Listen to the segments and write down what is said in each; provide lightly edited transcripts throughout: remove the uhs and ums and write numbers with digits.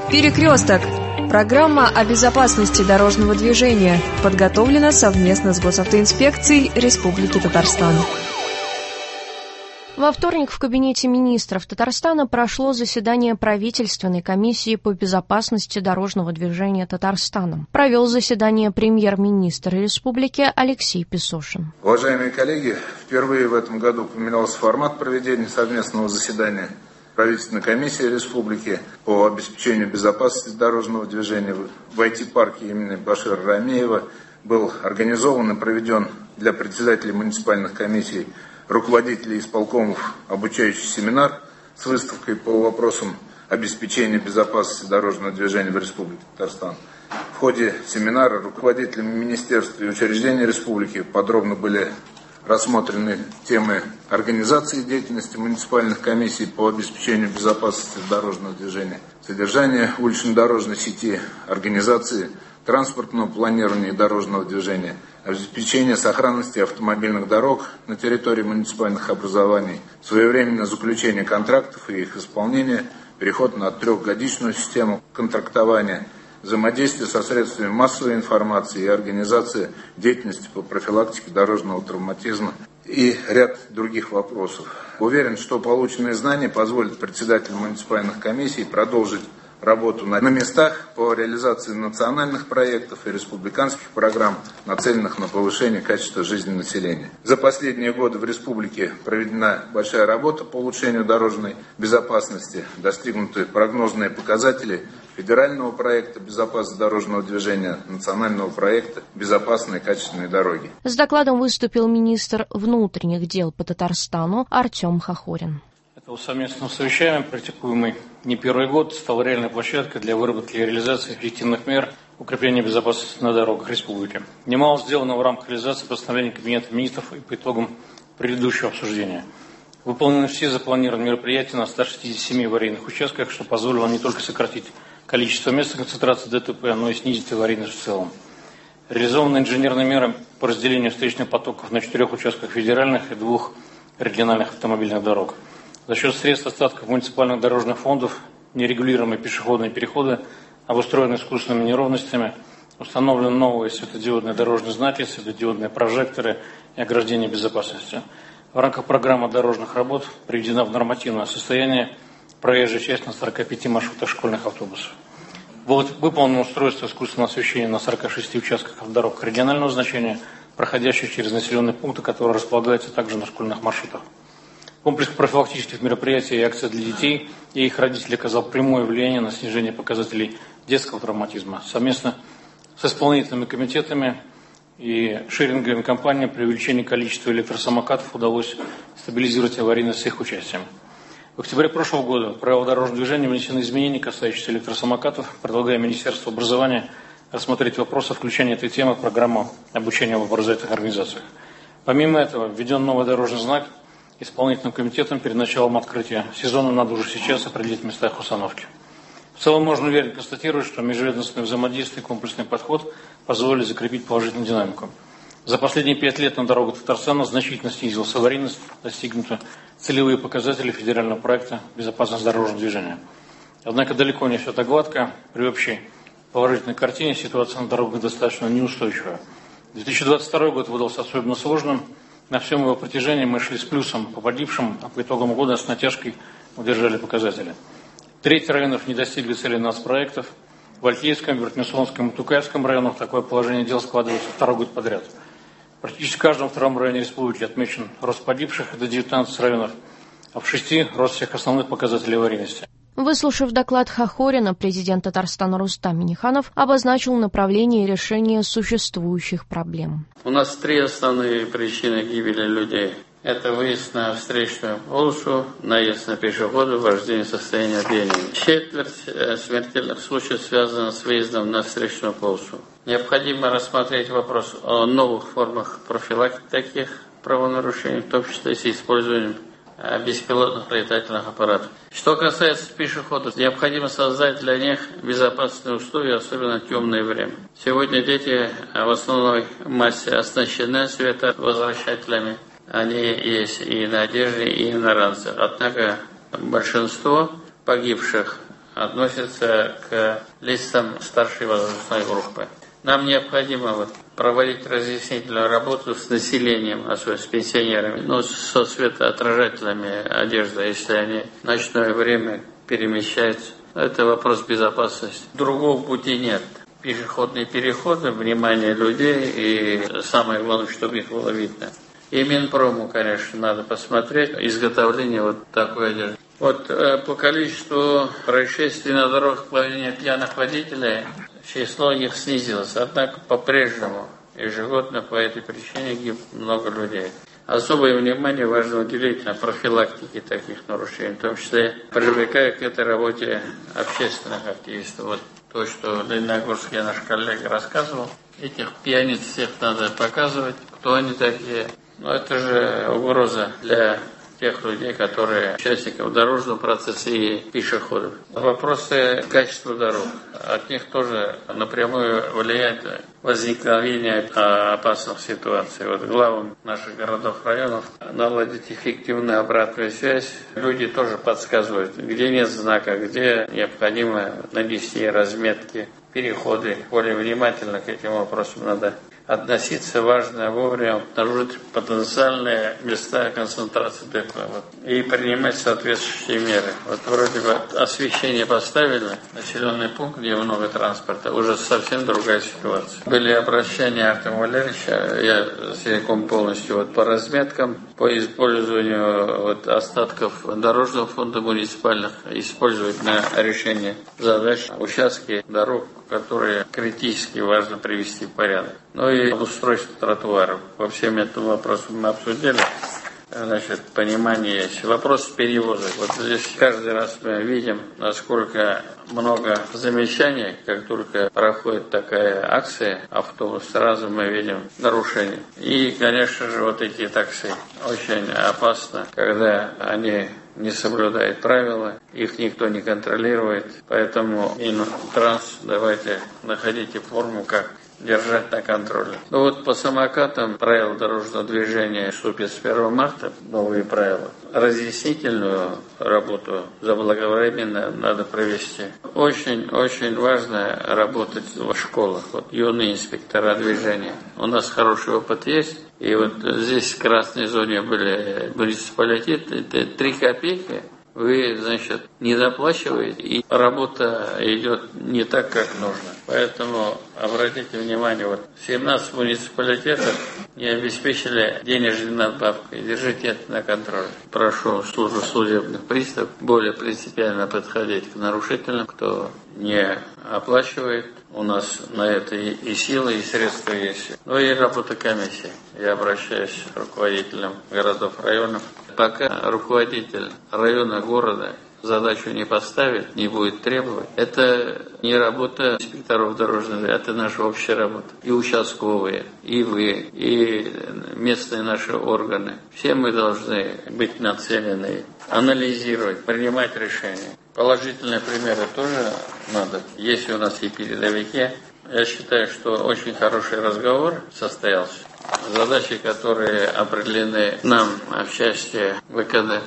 Перекресток. Программа о безопасности дорожного движения подготовлена совместно с Госавтоинспекцией Республики Татарстан. Во вторник в Кабинете министров Татарстана прошло заседание правительственной комиссии по безопасности дорожного движения Татарстана. Провел заседание премьер-министр республики Алексей Песошин. Уважаемые коллеги, впервые в этом году поменялся формат проведения совместного заседания правительственной комиссии республики по обеспечению безопасности дорожного движения. В IT-парке имени Башира Рамеева был организован и проведен для председателей муниципальных комиссий, руководителей исполкомов обучающий семинар с выставкой по вопросам обеспечения безопасности дорожного движения в Республике Татарстан. В ходе семинара руководителями министерств и учреждений республики подробно были рассмотрены темы организации деятельности муниципальных комиссий по обеспечению безопасности дорожного движения, содержание улично-дорожной сети, организации транспортного планирования и дорожного движения, обеспечение сохранности автомобильных дорог на территории муниципальных образований, своевременное заключение контрактов и их исполнение, переход на трехгодичную систему контрактования, взаимодействие со средствами массовой информации и организация деятельности по профилактике дорожного травматизма и ряд других вопросов. Уверен, что полученные знания позволят председателям муниципальных комиссий продолжить работу на местах по реализации национальных проектов и республиканских программ, нацеленных на повышение качества жизни населения. За последние годы в республике проведена большая работа по улучшению дорожной безопасности, достигнуты прогнозные показатели федерального проекта «Безопасность дорожного движения», национального проекта «Безопасные качественные дороги». С докладом выступил министр внутренних дел по Татарстану Артем Хохорин. Совместно совещанием, практикуемый не первый год, стал реальной площадкой для выработки и реализации эффективных мер укрепления безопасности на дорогах республики. Немало сделано в рамках реализации постановления Кабинета министров и по итогам предыдущего обсуждения. Выполнены все запланированные мероприятия на 167 аварийных участках, что позволило не только сократить количество мест концентрации ДТП, но и снизить аварийность в целом. Реализованы инженерные меры по разделению встречных потоков на 4 участках федеральных и 2 региональных автомобильных дорог. За счет средств остатков муниципальных дорожных фондов нерегулируемые пешеходные переходы, обустроены искусственными неровностями, установлены новые светодиодные дорожные знаки, светодиодные прожекторы и ограждения безопасности. В рамках программы дорожных работ приведена в нормативное состояние проезжая часть на 45 маршрутах школьных автобусов. Выполнено устройство искусственного освещения на 46 участках дорог регионального значения, проходящих через населенные пункты, которые располагаются также на школьных маршрутах. Комплекс профилактических мероприятий и акций для детей и их родителей оказал прямое влияние на снижение показателей детского травматизма. Совместно с исполнительными комитетами и шеринговыми компаниями при увеличении количества электросамокатов удалось стабилизировать аварийность с их участием. В октябре прошлого года в правила дорожного движения внесены изменения, касающиеся электросамокатов, предлагая Министерству образования рассмотреть вопрос о включении этой темы в программу обучения в образовательных организациях. Помимо этого, введен новый дорожный знак. Исполнительным комитетом перед началом открытия сезона надо уже сейчас определить места их установки. В целом можно уверенно констатировать, что межведомственное взаимодействие и комплексный подход позволили закрепить положительную динамику. За последние 5 лет на дорогах Татарстана значительно снизилась аварийность, достигнуты целевые показатели федерального проекта «Безопасность дорожного движения». Однако далеко не все так гладко. При общей положительной картине ситуация на дорогах достаточно неустойчивая. 2022 год выдался особенно сложным. На всем его протяжении мы шли с плюсом по погибшим, а по итогам года с натяжкой удержали показатели. Треть районов не достигли цели нацпроектов. В Альтейском, Вертмисонском и Тукаевском районах такое положение дел складывается второй год подряд. Практически в каждом втором районе республики отмечен рост погибших, это 19 районов, а в 6 рост всех основных показателей аварийности. Выслушав доклад Хохорина, президент Татарстана Рустам Минниханов обозначил направление решения существующих проблем. У нас 3 основные причины гибели людей. Это выезд на встречную полосу, наезд на пешехода, вождение в состоянии опьянения. Четверть смертельных случаев связана с выездом на встречную полосу. Необходимо рассмотреть вопрос о новых формах профилактики таких правонарушений, в том числе с использованием беспилотных летательных аппаратов. Что касается пешеходов, необходимо создать для них безопасные условия, особенно в темное время. Сегодня дети в основной массе оснащены световозвращателями. Они есть и на одежде, и на ранцах. Однако большинство погибших относится к лицам старшей возрастной группы. Нам необходимо проводить разъяснительную работу с населением, особенно с пенсионерами, со светоотражателями одежды, если они в ночное время перемещаются. Это вопрос безопасности. Другого пути нет. Пешеходные переходы, внимание людей и самое главное, чтобы их было видно. И Минпрому, конечно, надо посмотреть изготовление такой одежды. По количеству происшествий на дорогах по вине пьяных водителей число их снизилось. Однако по-прежнему ежегодно по этой причине гибнет много людей. Особое внимание важно уделить на профилактике таких нарушений, в том числе привлекая к этой работе общественных активистов. То, что Лениногорский наш коллега рассказывал, этих пьяниц всех надо показывать, кто они такие. Это же угроза для тех людей, которые участников дорожного процесса и пешеходов. Вопросы качества дорог. От них тоже напрямую влияет возникновение опасных ситуаций. Главам наших городов, районов наладить эффективную обратную связь. Люди тоже подсказывают, где нет знака, где необходимо нанести разметки, переходы. Более внимательно к этим вопросам надо относиться. Важно вовремя обнаружить потенциальные места концентрации ДП и принимать соответствующие меры. Вроде бы освещение поставили, населенный пункт, где много транспорта, уже совсем другая ситуация. Были обращения Артема Валерьевича, я целиком полностью по разметкам, по использованию остатков дорожного фонда муниципальных, использовать на решение задач участки дорог, которые критически важно привести в порядок. И обустройство тротуаров. По всем этим вопросам мы обсудили. Понимание есть. Вопрос перевозок. Здесь каждый раз мы видим, насколько много замечаний. Как только проходит такая акция, автобус, сразу мы видим нарушения. И, конечно же, эти такси очень опасно, когда они не соблюдают правила, их никто не контролирует. Поэтому Минтранс, давайте находите форму, как держать на контроле. По самокатам правила дорожного движения вступят с 1 марта, новые правила. Разъяснительную работу заблаговременно надо провести. Очень важно работать в школах. Юные инспектора движения. У нас хороший опыт есть. И здесь в красной зоне были муниципалитеты, это 3 копейки. Вы, не доплачиваете, и работа идет не так, как нужно. Поэтому обратите внимание, 17 муниципалитетов не обеспечили денежной надбавкой. Держите это на контроле. Прошу службу судебных приставов более принципиально подходить к нарушителям, кто не оплачивает. У нас на это и силы, и средства есть. И работа комиссии. Я обращаюсь к руководителям городов, районов. Пока руководитель района, города задачу не поставит, не будет требовать, это не работа инспекторов дорожного движения, это наша общая работа. И участковые, и вы, и местные наши органы. Все мы должны быть нацелены, анализировать, принимать решения. Положительные примеры тоже надо. Есть у нас и передовики. Я считаю, что очень хороший разговор состоялся. Задачи, которые определены нам в части ВКД,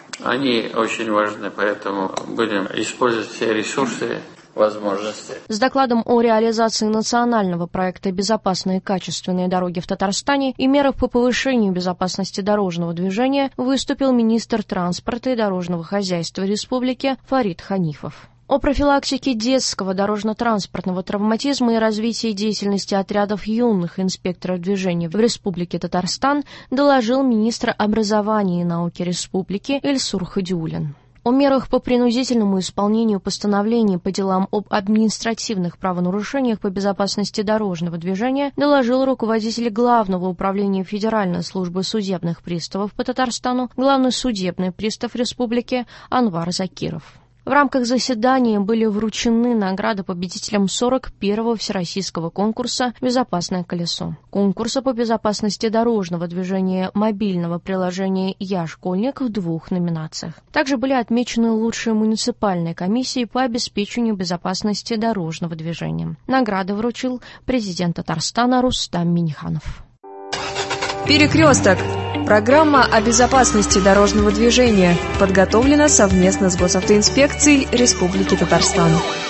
они очень важны, поэтому будем использовать все ресурсы, возможности. С докладом о реализации национального проекта «Безопасные и качественные дороги в Татарстане» и мерах по повышению безопасности дорожного движения выступил министр транспорта и дорожного хозяйства республики Фарид Ханифов. О профилактике детского дорожно-транспортного травматизма и развитии деятельности отрядов юных инспекторов движения в Республике Татарстан доложил министр образования и науки республики Эльсур Хадиуллин. О мерах по принудительному исполнению постановлений по делам об административных правонарушениях по безопасности дорожного движения доложил руководитель Главного управления Федеральной службы судебных приставов по Татарстану, главный судебный пристав республики Анвар Закиров. В рамках заседания были вручены награды победителям 41-го всероссийского конкурса «Безопасное колесо», конкурса по безопасности дорожного движения мобильного приложения «Я школьник» в 2 номинациях. Также были отмечены лучшие муниципальные комиссии по обеспечению безопасности дорожного движения. Награды вручил президент Татарстана Рустам Минниханов. Перекресток. Программа о безопасности дорожного движения подготовлена совместно с Госавтоинспекцией Республики Татарстан.